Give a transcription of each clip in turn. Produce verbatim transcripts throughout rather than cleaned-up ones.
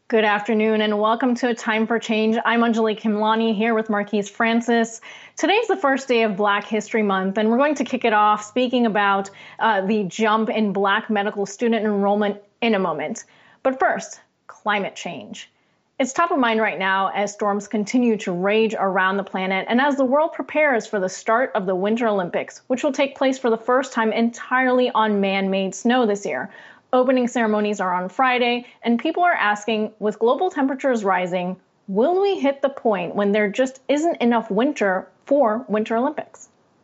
Good afternoon and welcome to A Time for Change. I'm Anjali Kimlani here with Marquise Francis. Today's the first day of Black History Month, and we're going to kick it off speaking about uh, the jump in Black medical student enrollment in a moment. But first, climate change. It's top of mind right now as storms continue to rage around the planet and as the world prepares for the start of the Winter Olympics, which will take place for the first time entirely on man-made snow this year. Opening ceremonies are on Friday, and people are asking, with global temperatures rising, will we hit the point when there just isn't enough winter for Winter Olympics?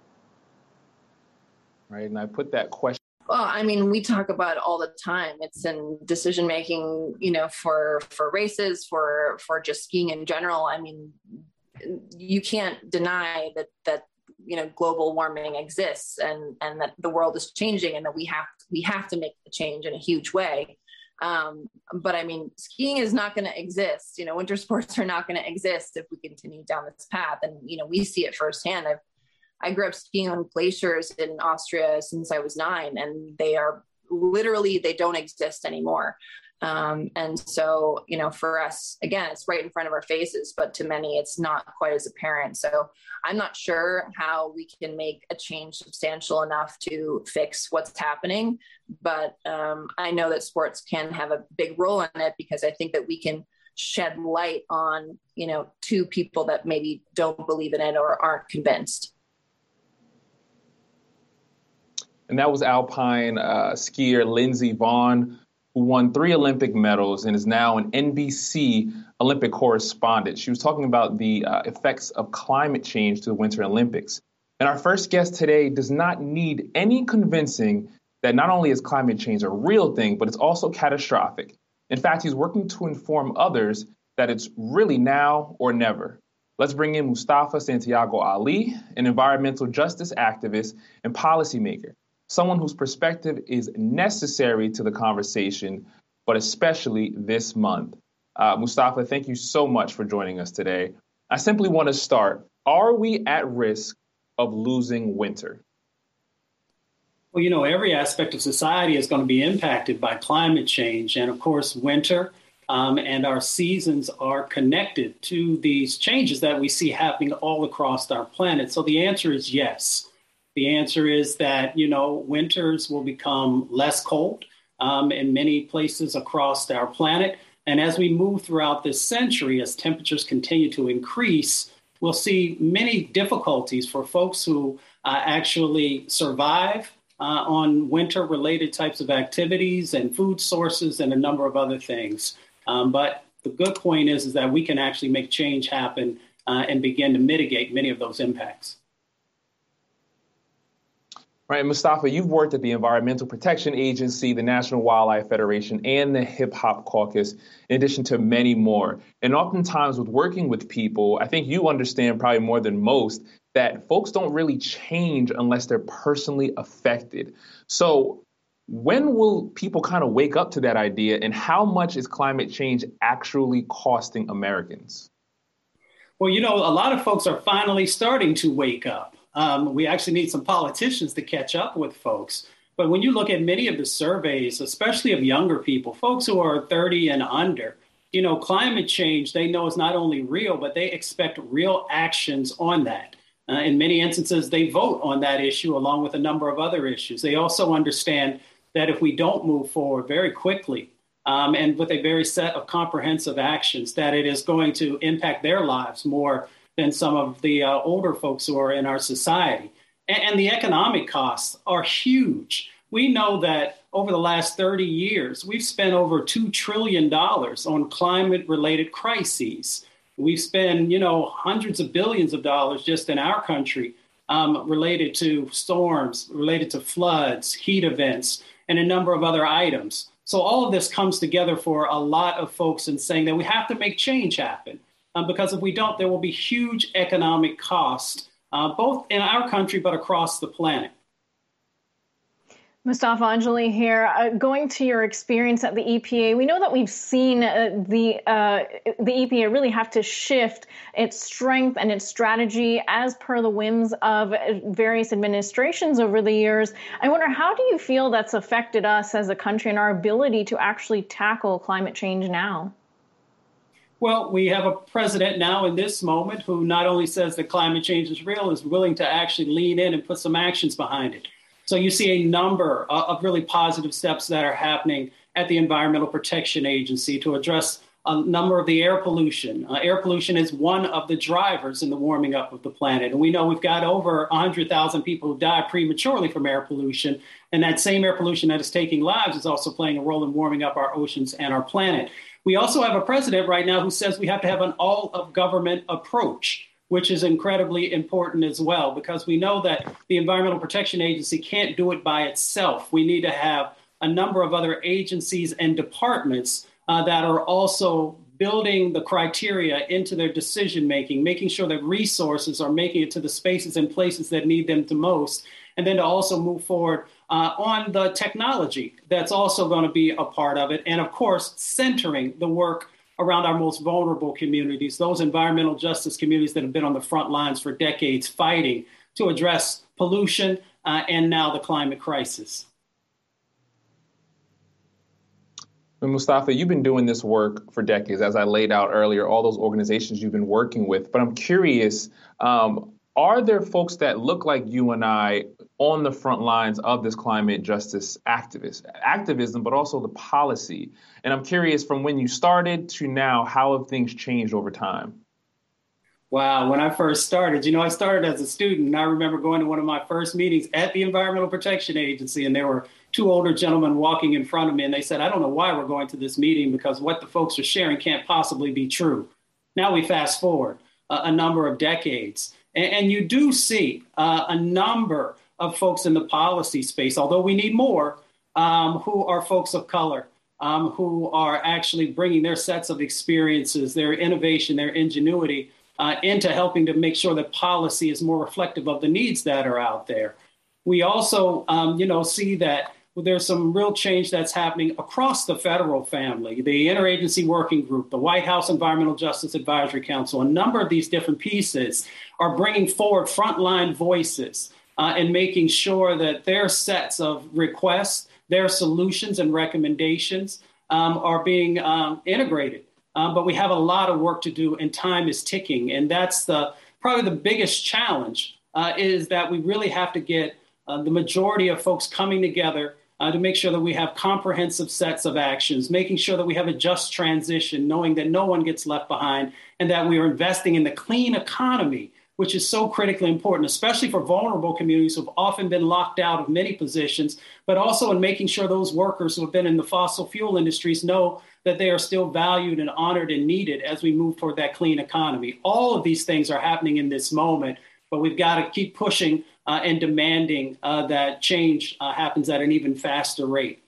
Right, and I put that question. Well, I mean, we talk about it all the time. It's in decision making, you know, for for races, for for just skiing in general. I mean, you can't deny that that you know global warming exists and and that the world is changing and that we have we have to make the change in a huge way. Um, but I mean, skiing is not going to exist. You know, winter sports are not going to exist if we continue down this path. And you know, we see it firsthand. I've I grew up skiing on glaciers in Austria since I was nine, and they are literally, they don't exist anymore. Um, and so, you know, for us, again, it's right in front of our faces, but to many, it's not quite as apparent. So I'm not sure how we can make a change substantial enough to fix what's happening. But um, I know that sports can have a big role in it because I think that we can shed light on, you know, to people that maybe don't believe in it or aren't convinced. And that was alpine uh, skier Lindsey Vonn, who won three Olympic medals and is now an N B C Olympic correspondent. She was talking about the uh, effects of climate change to the Winter Olympics. And our first guest today does not need any convincing that not only is climate change a real thing, but it's also catastrophic. In fact, he's working to inform others that it's really now or never. Let's bring in Mustafa Santiago Ali, an environmental justice activist and policymaker. Someone whose perspective is necessary to the conversation, but especially this month. Uh, Mustafa, thank you so much for joining us today. I simply want to start. Are we at risk of losing winter? Well, you know, every aspect of society is going to be impacted by climate change. And of course, winter um, and our seasons are connected to these changes that we see happening all across our planet. So the answer is yes. The answer is that, you know, winters will become less cold um, in many places across our planet. And as we move throughout this century, as temperatures continue to increase, we'll see many difficulties for folks who uh, actually survive uh, on winter-related types of activities and food sources and a number of other things. Um, but the good point is, is that we can actually make change happen uh, and begin to mitigate many of those impacts. Right, Mustafa, you've worked at the Environmental Protection Agency, the National Wildlife Federation, and the Hip Hop Caucus, in addition to many more. And oftentimes with working with people, I think you understand probably more than most that folks don't really change unless they're personally affected. So when will people kind of wake up to that idea, and how much is climate change actually costing Americans? Well, you know, a lot of folks are finally starting to wake up. Um, we actually need some politicians to catch up with folks. But when you look at many of the surveys, especially of younger people, folks who are thirty and under, you know, climate change, they know is not only real, but they expect real actions on that. Uh, in many instances, they vote on that issue along with a number of other issues. They also understand that if we don't move forward very quickly um, and with a very set of comprehensive actions, that it is going to impact their lives more than some of the uh, older folks who are in our society. And, and the economic costs are huge. We know that over the last thirty years, we've spent over two trillion dollars on climate-related crises. We've spent, you know, hundreds of billions of dollars just in our country um, related to storms, related to floods, heat events, and a number of other items. So all of this comes together for a lot of folks in saying that we have to make change happen. Um, because if we don't, there will be huge economic cost, uh, both in our country, but across the planet. Mustafa, Anjali here. Uh, going to your experience at the E P A, we know that we've seen uh, the uh, the E P A really have to shift its strength and its strategy as per the whims of various administrations over the years. I wonder, how do you feel that's affected us as a country and our ability to actually tackle climate change now? Well, we have a president now in this moment who not only says that climate change is real, is willing to actually lean in and put some actions behind it. So you see a number of really positive steps that are happening at the Environmental Protection Agency to address a number of the air pollution. Uh, air pollution is one of the drivers in the warming up of the planet. And we know we've got over one hundred thousand people who die prematurely from air pollution. And that same air pollution that is taking lives is also playing a role in warming up our oceans and our planet. We also have a president right now who says we have to have an all of government approach, which is incredibly important as well, because we know that the Environmental Protection Agency can't do it by itself. We need to have a number of other agencies and departments uh, that are also building the criteria into their decision making, making sure that resources are making it to the spaces and places that need them the most, and then to also move forward uh, on the technology that's also going to be a part of it. And of course, centering the work around our most vulnerable communities, those environmental justice communities that have been on the front lines for decades fighting to address pollution uh, and now the climate crisis. Mustafa, you've been doing this work for decades, as I laid out earlier, all those organizations you've been working with. But I'm curious, um, are there folks that look like you and I on the front lines of this climate justice activist, activism, but also the policy? And I'm curious, from when you started to now, how have things changed over time? Wow. When I first started, you know, I started as a student, and I remember going to one of my first meetings at the Environmental Protection Agency, and there were two older gentlemen walking in front of me, and they said, I don't know why we're going to this meeting, because what the folks are sharing can't possibly be true. Now we fast forward uh, a number of decades, and, and you do see uh, a number of folks in the policy space, although we need more, um, who are folks of color, um, who are actually bringing their sets of experiences, their innovation, their ingenuity uh, into helping to make sure that policy is more reflective of the needs that are out there. We also, um, you know, see that there's some real change that's happening across the federal family, the Interagency Working Group, the White House Environmental Justice Advisory Council. A number of these different pieces are bringing forward frontline voices uh, and making sure that their sets of requests, their solutions and recommendations um, are being um, integrated. Um, but we have a lot of work to do, and time is ticking. And that's the probably the biggest challenge uh, is that we really have to get uh, the majority of folks coming together Uh, to make sure that we have comprehensive sets of actions, making sure that we have a just transition, knowing that no one gets left behind, and that we are investing in the clean economy, which is so critically important, especially for vulnerable communities who have often been locked out of many positions, but also in making sure those workers who have been in the fossil fuel industries know that they are still valued and honored and needed as we move toward that clean economy. All of these things are happening in this moment, but we've got to keep pushing Uh, and demanding uh, that change uh, happens at an even faster rate.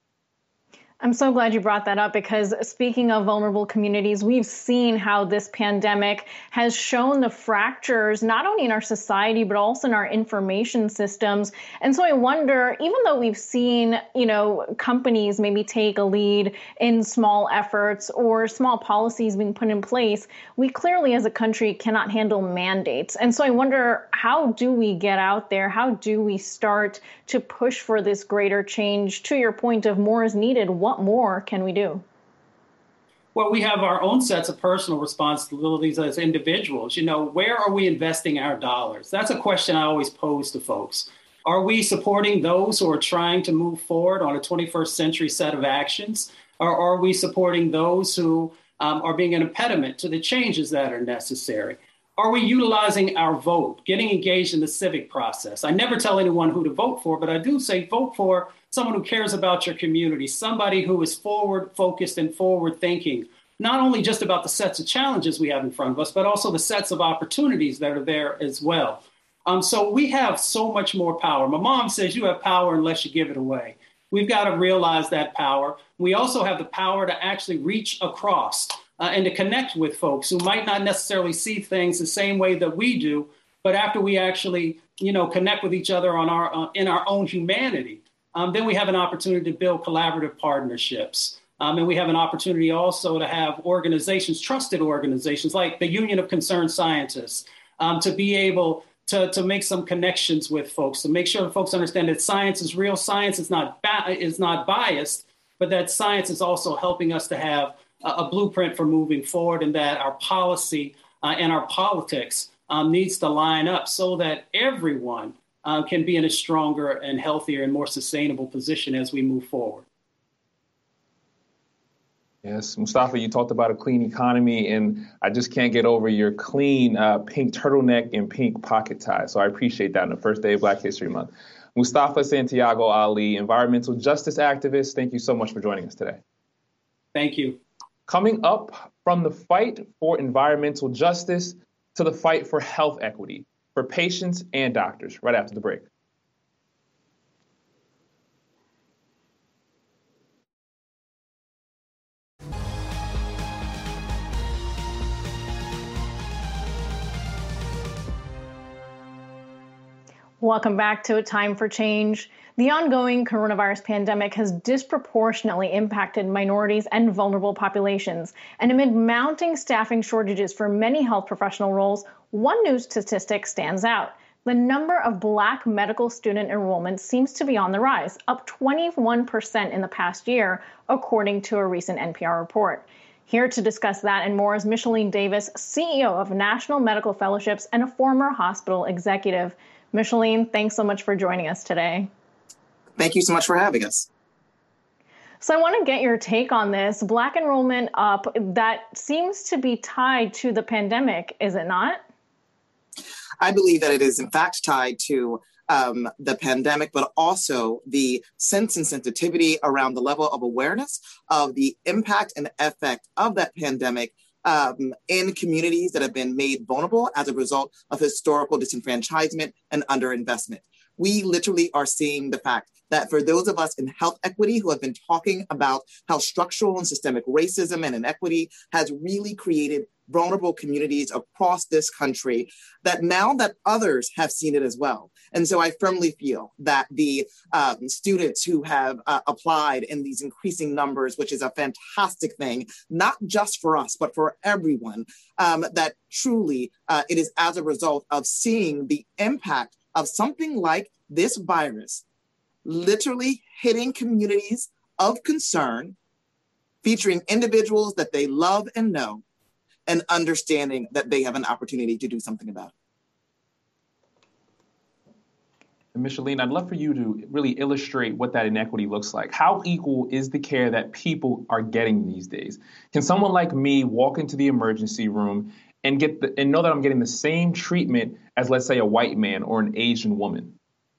I'm so glad you brought that up, because speaking of vulnerable communities, we've seen how this pandemic has shown the fractures, not only in our society, but also in our information systems. And so I wonder, even though we've seen, you know, companies maybe take a lead in small efforts or small policies being put in place, we clearly as a country cannot handle mandates. And so I wonder, how do we get out there? How do we start to push for this greater change? To your point of more is needed, what more can we do? Well, we have our own sets of personal responsibilities as individuals. You know, where are we investing our dollars? That's a question I always pose to folks. Are we supporting those who are trying to move forward on a twenty-first century set of actions? Or are we supporting those who um, are being an impediment to the changes that are necessary? Are we utilizing our vote, getting engaged in the civic process? I never tell anyone who to vote for, but I do say vote for someone who cares about your community, somebody who is forward focused and forward thinking, not only just about the sets of challenges we have in front of us, but also the sets of opportunities that are there as well. Um, so we have so much more power. My mom says you have power unless you give it away. We've got to realize that power. We also have the power to actually reach across uh, and to connect with folks who might not necessarily see things the same way that we do, but after we actually, you know, connect with each other on our uh, in our own humanity, um, then we have an opportunity to build collaborative partnerships. Um, and we have an opportunity also to have organizations, trusted organizations like the Union of Concerned Scientists, um, to be able to, to make some connections with folks, to make sure that folks understand that science is real, science is not ba- is not biased, but that science is also helping us to have a, a blueprint for moving forward, and that our policy uh, and our politics um, needs to line up so that everyone uh, can be in a stronger and healthier and more sustainable position as we move forward. Yes, Mustafa, you talked about a clean economy, and I just can't get over your clean uh, pink turtleneck and pink pocket tie. So I appreciate that on the first day of Black History Month. Mustafa Santiago Ali, environmental justice activist, thank you so much for joining us today. Thank you. Coming up, from the fight for environmental justice to the fight for health equity for patients and doctors, right after the break. Welcome back to A Time for Change. The ongoing coronavirus pandemic has disproportionately impacted minorities and vulnerable populations. And amid mounting staffing shortages for many health professional roles, one new statistic stands out. The number of Black medical student enrollment seems to be on the rise, up twenty-one percent in the past year, according to a recent N P R report. Here to discuss that and more is Micheline Davis, C E O of National Medical Fellowships and a former hospital executive. Micheline, thanks so much for joining us today. Thank you so much for having us. So I want to get your take on this. Black enrollment up, that seems to be tied to the pandemic, is it not? I believe that it is in fact tied to um, the pandemic, but also the sense and sensitivity around the level of awareness of the impact and effect of that pandemic Um, in communities that have been made vulnerable as a result of historical disenfranchisement and underinvestment. We literally are seeing the fact that for those of us in health equity who have been talking about how structural and systemic racism and inequity has really created vulnerable communities across this country, that now that others have seen it as well. And so I firmly feel that the um, students who have uh, applied in these increasing numbers, which is a fantastic thing, not just for us, but for everyone, um, that truly uh, it is as a result of seeing the impact of something like this virus literally hitting communities of concern, featuring individuals that they love and know, and understanding that they have an opportunity to do something about it. And Micheline, I'd love for you to really illustrate what that inequity looks like. How equal is the care that people are getting these days? Can someone like me walk into the emergency room and get the, and know that I'm getting the same treatment as, let's say, a white man or an Asian woman?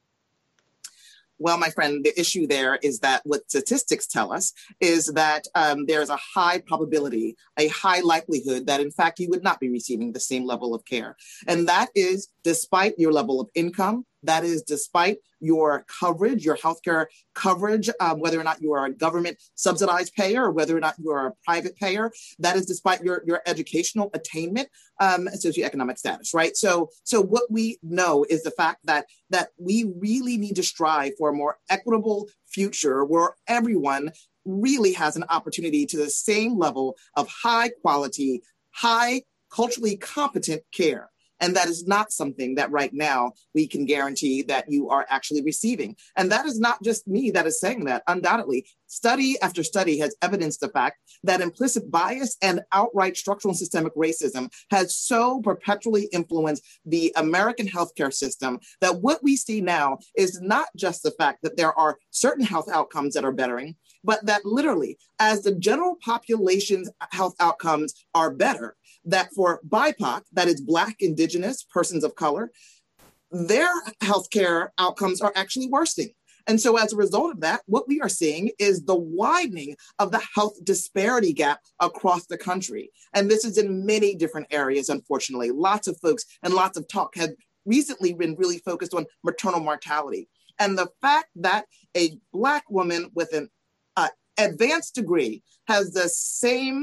Well, my friend, the issue there is that what statistics tell us is that um, there's a high probability, a high likelihood that, in fact, you would not be receiving the same level of care. And that is despite your level of income. That is despite your coverage, your healthcare coverage, um, whether or not you are a government subsidized payer or whether or not you are a private payer. That is despite your, your educational attainment, um, and socioeconomic status, right? So, so what we know is the fact that that we really need to strive for a more equitable future where everyone really has an opportunity to the same level of high quality, high culturally competent care. And that is not something that right now we can guarantee that you are actually receiving. And that is not just me that is saying that. Undoubtedly, study after study has evidenced the fact that implicit bias and outright structural and systemic racism has so perpetually influenced the American healthcare system that what we see now is not just the fact that there are certain health outcomes that are bettering, but that literally, as the general population's health outcomes are better, that for B I P O C, that is Black, Indigenous, persons of color, their healthcare outcomes are actually worsening. And so as a result of that, what we are seeing is the widening of the health disparity gap across the country. And this is in many different areas, unfortunately. Lots of folks and lots of talk have recently been really focused on maternal mortality. And the fact that a Black woman with an uh, advanced degree has the same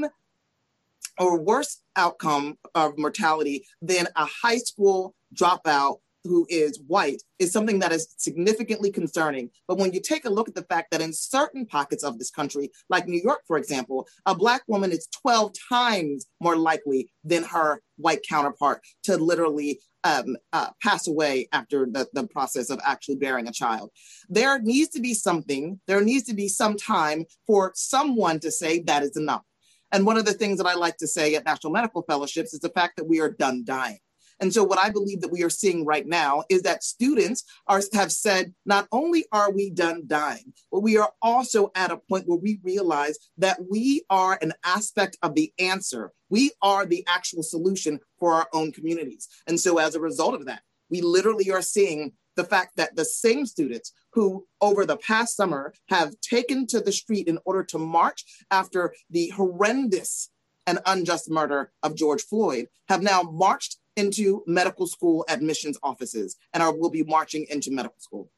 or worse outcome of mortality than a high school dropout who is white is something that is significantly concerning. But when you take a look at the fact that in certain pockets of this country, like New York, for example, a Black woman is twelve times more likely than her white counterpart to literally um, uh, pass away after the, the process of actually bearing a child. There needs to be something, there needs to be some time for someone to say that is enough. And one of the things that I like to say at National Medical Fellowships is the fact that we are done dying. And so what I believe that we are seeing right now is that students are, have said, not only are we done dying, but we are also at a point where we realize that we are an aspect of the answer. We are the actual solution for our own communities. And so as a result of that, we literally are seeing the fact that the same students who over the past summer have taken to the street in order to march after the horrendous and unjust murder of George Floyd have now marched into medical school admissions offices and are, will be marching into medical school.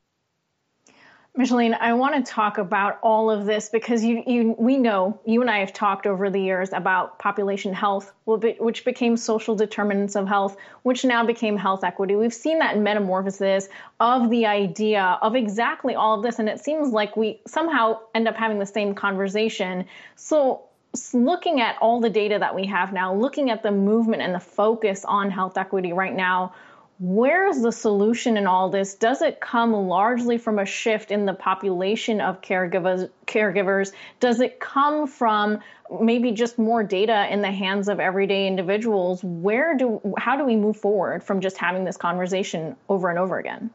Micheline, I want to talk about all of this because you, you, we know, you and I have talked over the years about population health, which became social determinants of health, which now became health equity. We've seen that metamorphosis of the idea of exactly all of this, and it seems like we somehow end up having the same conversation. So looking at all the data that we have now, looking at the movement and the focus on health equity right now, where's the solution in all this? Does it come largely from a shift in the population of caregivers? Caregivers? Does it come from maybe just more data in the hands of everyday individuals? Where do, how do we move forward from just having this conversation over and over again?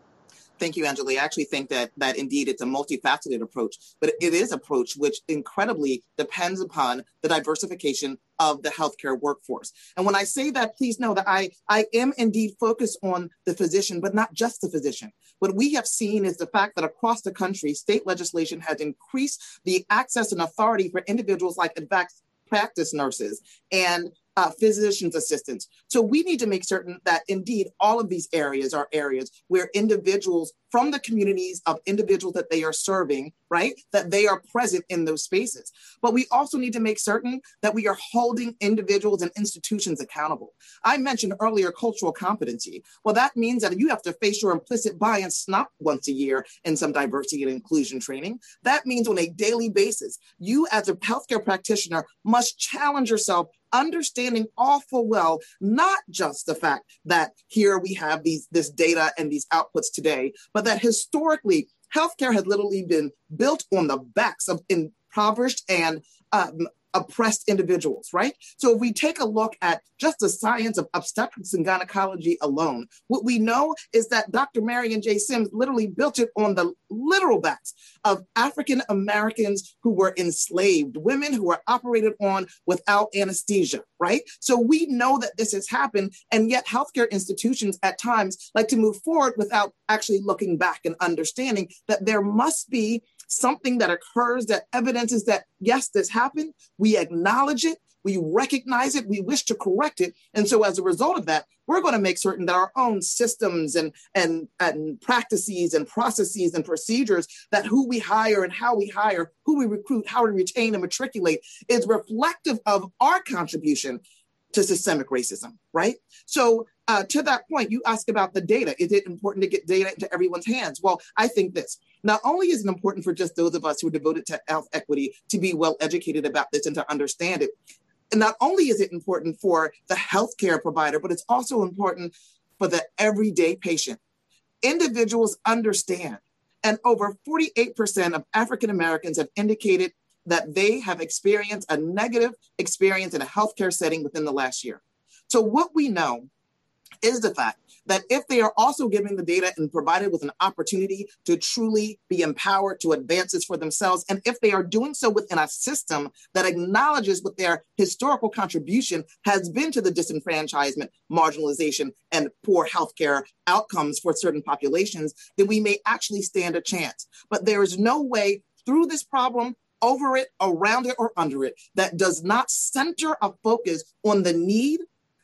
Thank you, Anjali. I actually think that that indeed it's a multifaceted approach, but it is an approach which incredibly depends upon the diversification of the healthcare workforce. And when I say that, please know that I, I am indeed focused on the physician, but not just the physician. What we have seen is the fact that across the country, state legislation has increased the access and authority for individuals like advanced practice nurses and Uh, physician's assistants. So we need to make certain that indeed all of these areas are areas where individuals from the communities of individuals that they are serving, right, that they are present in those spaces. But we also need to make certain that we are holding individuals and institutions accountable. I mentioned earlier cultural competency. Well, that means that you have to face your implicit bias not once a year in some diversity and inclusion training. That means on a daily basis, you as a healthcare practitioner must challenge yourself, understanding all full well, not just the fact that here we have these this data and these outputs today, but that historically, healthcare has literally been built on the backs of impoverished and um, oppressed individuals, right? So if we take a look at just the science of obstetrics and gynecology alone, what we know is that Doctor Marion J. Sims literally built it on the literal backs of African Americans who were enslaved, women who were operated on without anesthesia, right? So we know that this has happened, and yet healthcare institutions at times like to move forward without actually looking back and understanding that there must be something that occurs that evidences that, yes, this happened. We acknowledge it. We recognize it. We wish to correct it. And so as a result of that, we're going to make certain that our own systems and, and, and practices and processes and procedures, that who we hire and how we hire, who we recruit, how we retain and matriculate is reflective of our contribution to systemic racism, right? So uh, to that point, you ask about the data. Is it important to get data into everyone's hands? Well, I think this. Not only is it important for just those of us who are devoted to health equity to be well educated about this and to understand it, and not only is it important for the healthcare provider, but it's also important for the everyday patient. Individuals understand, and over forty-eight percent of African Americans have indicated that they have experienced a negative experience in a healthcare setting within the last year. So what we know is the fact that if they are also given the data and provided with an opportunity to truly be empowered to advance this for themselves, and if they are doing so within a system that acknowledges what their historical contribution has been to the disenfranchisement, marginalization, and poor healthcare outcomes for certain populations, then we may actually stand a chance. But there is no way through this problem, over it, around it, or under it, that does not center a focus on the need,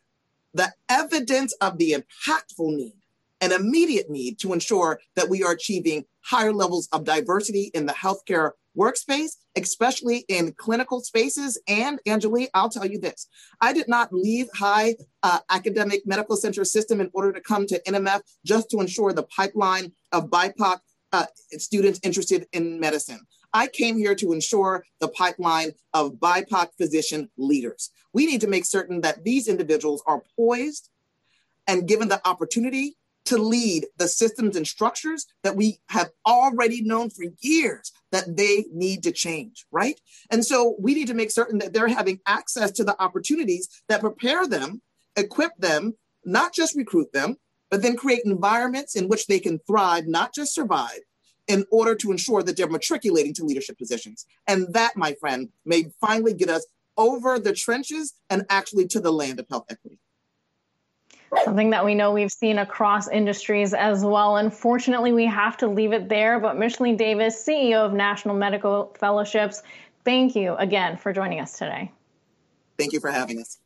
the evidence of the impactful need, an immediate need to ensure that we are achieving higher levels of diversity in the healthcare workspace, especially in clinical spaces. And Anjali, I'll tell you this, I did not leave high uh, academic medical center system in order to come to N M F just to ensure the pipeline of B I P O C uh, students interested in medicine. I came here to ensure the pipeline of B I P O C physician leaders. We need to make certain that these individuals are poised and given the opportunity to lead the systems and structures that we have already known for years that they need to change, right? And so we need to make certain that they're having access to the opportunities that prepare them, equip them, not just recruit them, but then create environments in which they can thrive, not just survive, in order to ensure that they're matriculating to leadership positions. And that, my friend, may finally get us over the trenches and actually to the land of health equity. Something that we know we've seen across industries as well. Unfortunately, we have to leave it there. But Micheline Davis, C E O of National Medical Fellowships, thank you again for joining us today. Thank you for having us.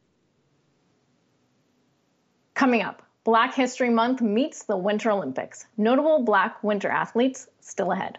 Coming up, Black History Month meets the Winter Olympics. Notable Black winter athletes still ahead.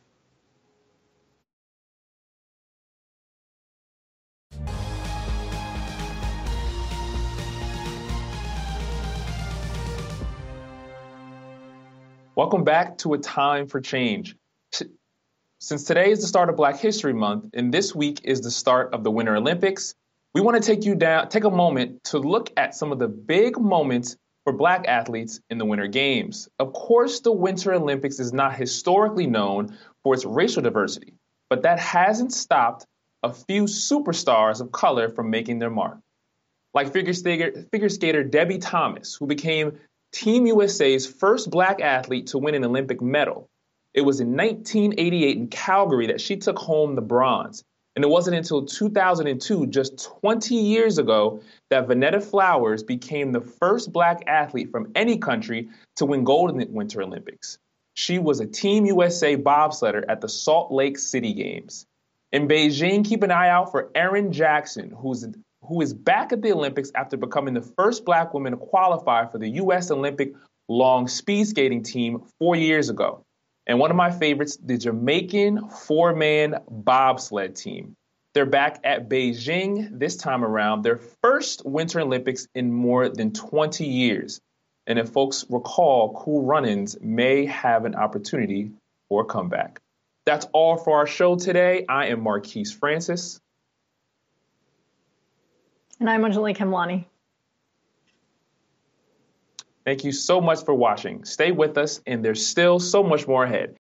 Welcome back to A Time for Change. Since today is the start of Black History Month, and this week is the start of the Winter Olympics, we want to take you down, take a moment to look at some of the big moments for Black athletes in the Winter Games. Of course, the Winter Olympics is not historically known for its racial diversity, but that hasn't stopped a few superstars of color from making their mark. Like figure skater, figure skater Debbie Thomas, who became Team U S A's first Black athlete to win an Olympic medal. It was in nineteen eighty-eight in Calgary that she took home the bronze. And it wasn't until two thousand two, just twenty years ago, that Vanetta Flowers became the first Black athlete from any country to win gold in the Winter Olympics. She was a Team U S A bobsledder at the Salt Lake City Games. In Beijing, keep an eye out for Erin Jackson, who's who is back at the Olympics after becoming the first Black woman to qualify for the U S Olympic long speed skating team four years ago. And one of my favorites, the Jamaican four-man bobsled team. They're back at Beijing this time around, their first Winter Olympics in more than twenty years. And if folks recall, Cool Runnings may have an opportunity for a comeback. That's all for our show today. I am Marquise Francis. And I'm Angelique Hemlani. Thank you so much for watching. Stay with us, and there's still so much more ahead.